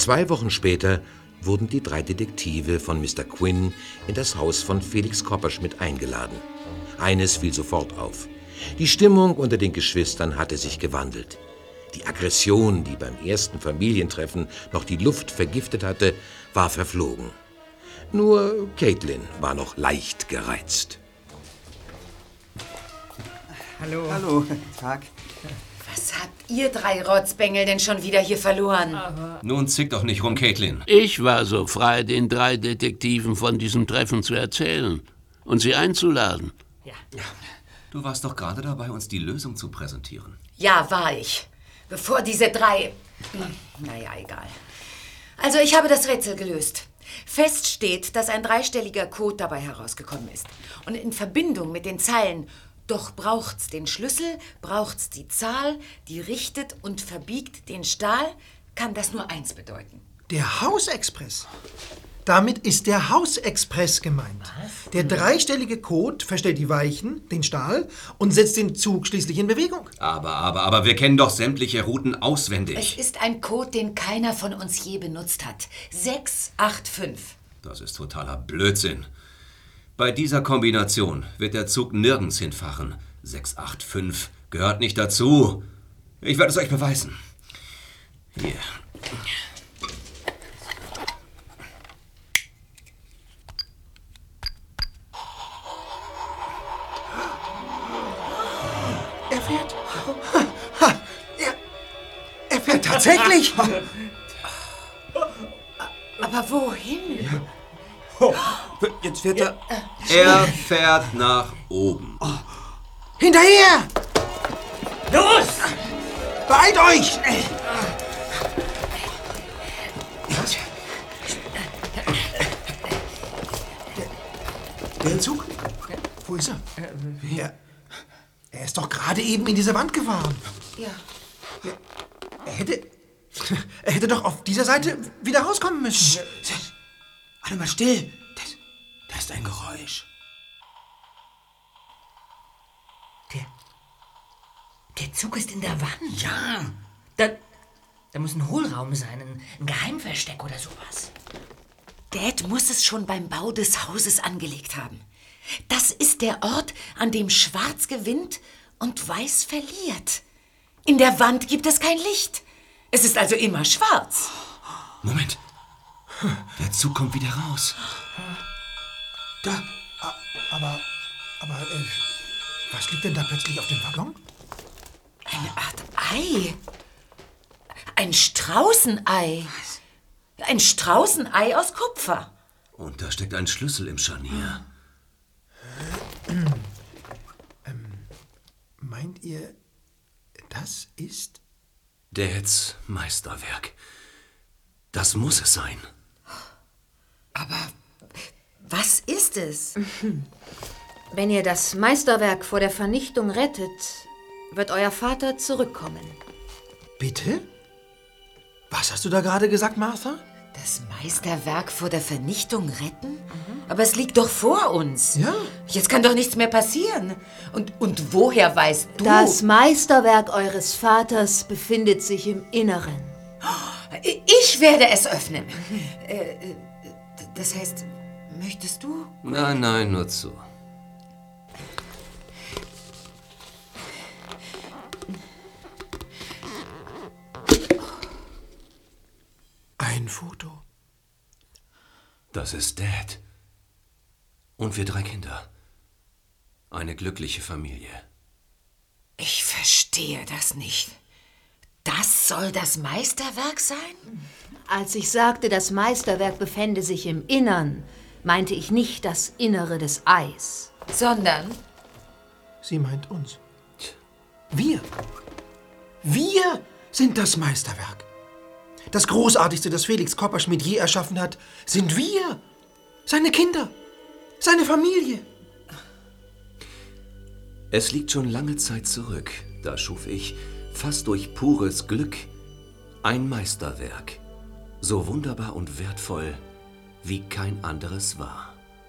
2 Wochen später wurden die 3 Detektive von Mr. Quinn in das Haus von Felix Kopperschmidt eingeladen. Eines fiel sofort auf. Die Stimmung unter den Geschwistern hatte sich gewandelt. Die Aggression, die beim ersten Familientreffen noch die Luft vergiftet hatte, war verflogen. Nur Caitlin war noch leicht gereizt. Hallo. Hallo, Tag. Was habt ihr 3 Rotzbengel denn schon wieder hier verloren? Nun zick doch nicht rum, Caitlin. Ich war so frei, den 3 Detektiven von diesem Treffen zu erzählen und sie einzuladen. Ja. Du warst doch gerade dabei, uns die Lösung zu präsentieren. Ja, war ich. Bevor diese 3... Naja, egal. Also, ich habe das Rätsel gelöst. Fest steht, dass ein 3-stelliger Code dabei herausgekommen ist. Und in Verbindung mit den Zeilen „Doch braucht's den Schlüssel, braucht's die Zahl, die richtet und verbiegt den Stahl“, kann das nur eins bedeuten. Der Hausexpress. Damit ist der Hausexpress gemeint. Was? Der 3-stellige Code verstellt die Weichen, den Stahl, und setzt den Zug schließlich in Bewegung. Aber wir kennen doch sämtliche Routen auswendig. Es ist ein Code, den keiner von uns je benutzt hat. 685. Das ist totaler Blödsinn. Bei dieser Kombination wird der Zug nirgends hinfahren. 685 gehört nicht dazu. Ich werde es euch beweisen. Hier. Er fährt tatsächlich. Aber wohin? Ja. Jetzt fährt er... Er fährt nach oben. Hinterher! Los! Beeilt euch! Der Zug? Wo ist er? Er ist doch gerade eben in diese Wand gefahren. Ja. Er hätte doch auf dieser Seite wieder rauskommen müssen. Warte mal still. Das ist ein Geräusch. Der Zug ist in der Wand. Ja. Da muss ein Hohlraum sein, ein Geheimversteck oder sowas. Dad muss es schon beim Bau des Hauses angelegt haben. Das ist der Ort, an dem Schwarz gewinnt und Weiß verliert. In der Wand gibt es kein Licht. Es ist also immer schwarz. Moment. Der Zug kommt wieder raus. Da. Aber was liegt denn da plötzlich auf dem Waggon? Eine Art Ei. Ein Straußenei. Ein Straußenei aus Kupfer. Und da steckt ein Schlüssel im Scharnier. Meint ihr, das ist... Dads Meisterwerk. Das muss es sein. Aber was ist es? Wenn ihr das Meisterwerk vor der Vernichtung rettet, wird euer Vater zurückkommen. Bitte? Was hast du da gerade gesagt, Martha? Das Meisterwerk vor der Vernichtung retten? Aber es liegt doch vor uns. Ja. Jetzt kann doch nichts mehr passieren. Und woher weißt du? Das Meisterwerk eures Vaters befindet sich im Inneren. Ich werde es öffnen. Das heißt, möchtest du? Nein, nur zu. Ein Foto. Das ist Dad. Und wir 3 Kinder. Eine glückliche Familie. Ich verstehe das nicht. Das soll das Meisterwerk sein? Als ich sagte, das Meisterwerk befände sich im Innern, meinte ich nicht das Innere des Eis. Sondern? Sie meint uns. Wir. Wir sind das Meisterwerk. Das Großartigste, das Felix Kopperschmidt je erschaffen hat, sind wir. Seine Kinder. Seine Familie. Es liegt schon lange Zeit zurück. Da schuf ich, fast durch pures Glück, ein Meisterwerk. So wunderbar und wertvoll, wie kein anderes war.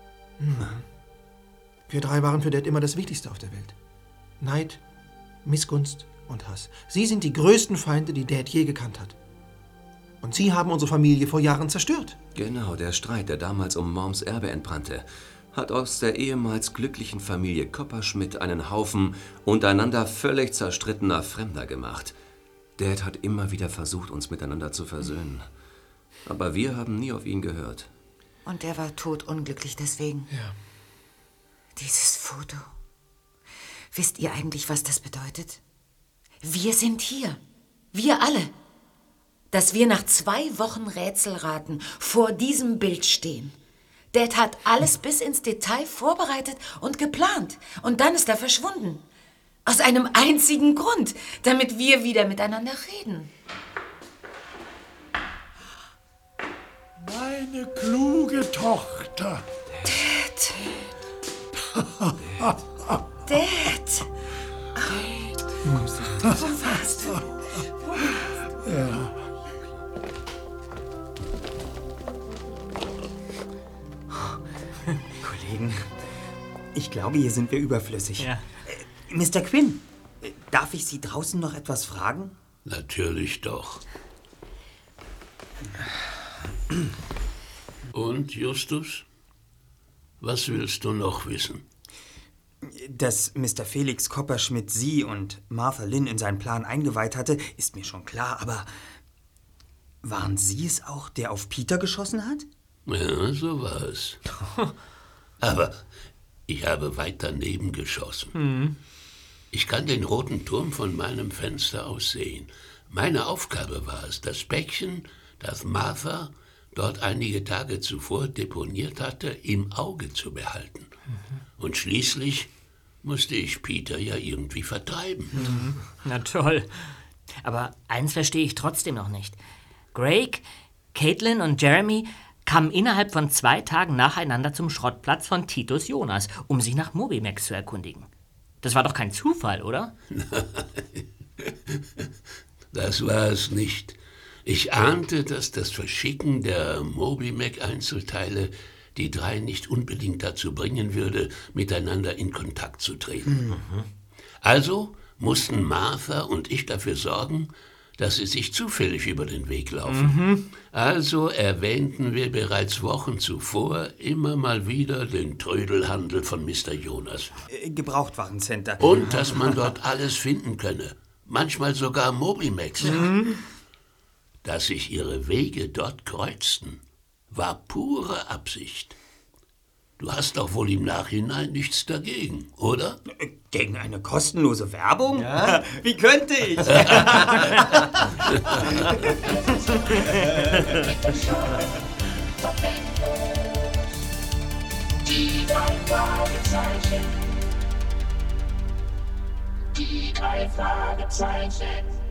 Wir 3 waren für Dad immer das Wichtigste auf der Welt. Neid, Missgunst und Hass. Sie sind die größten Feinde, die Dad je gekannt hat. Und Sie haben unsere Familie vor Jahren zerstört. Genau, der Streit, der damals um Moms Erbe entbrannte, hat aus der ehemals glücklichen Familie Kopperschmidt einen Haufen untereinander völlig zerstrittener Fremder gemacht. Dad hat immer wieder versucht, uns miteinander zu versöhnen. Aber wir haben nie auf ihn gehört. Und er war todunglücklich deswegen. Ja. Dieses Foto. Wisst ihr eigentlich, was das bedeutet? Wir sind hier. Wir alle. Dass wir nach 2 Wochen Rätselraten vor diesem Bild stehen. Dad hat alles bis ins Detail vorbereitet und geplant. Und dann ist er verschwunden. Aus einem einzigen Grund, damit wir wieder miteinander reden. Meine kluge Tochter. Dad. Dad. Wo warst du? Ja. Kollegen, ich glaube, hier sind wir überflüssig. Ja. Mr. Quinn, darf ich Sie draußen noch etwas fragen? Natürlich doch. Und, Justus? Was willst du noch wissen? Dass Mr. Felix Kopperschmidt Sie und Martha Lynn in seinen Plan eingeweiht hatte, ist mir schon klar, aber waren Sie es auch, der auf Peter geschossen hat? Ja, so war es. Aber ich habe weit daneben geschossen. Ich kann den roten Turm von meinem Fenster aus sehen. Meine Aufgabe war es, das Päckchen, das Martha dort einige Tage zuvor deponiert hatte, im Auge zu behalten. Und schließlich musste ich Peter ja irgendwie vertreiben. Na toll. Aber eins verstehe ich trotzdem noch nicht. Greg, Caitlin und Jeremy kamen innerhalb von 2 Tagen nacheinander zum Schrottplatz von Titus Jonas, um sich nach Mobimax zu erkundigen. Das war doch kein Zufall, oder? Das war es nicht. Ich ahnte, dass das Verschicken der Mobimac-Einzelteile die 3 nicht unbedingt dazu bringen würde, miteinander in Kontakt zu treten. Also mussten Martha und ich dafür sorgen, dass sie sich zufällig über den Weg laufen. Also erwähnten wir bereits Wochen zuvor immer mal wieder den Trödelhandel von Mr. Jonas. Gebrauchtwarencenter. Und dass man dort alles finden könne. Manchmal sogar Mobimax. Dass sich ihre Wege dort kreuzten, war pure Absicht. Du hast doch wohl im Nachhinein nichts dagegen, oder? Gegen eine kostenlose Werbung? Ja? Wie könnte ich? Die 3 Fragezeichen. Die 3 Fragezeichen.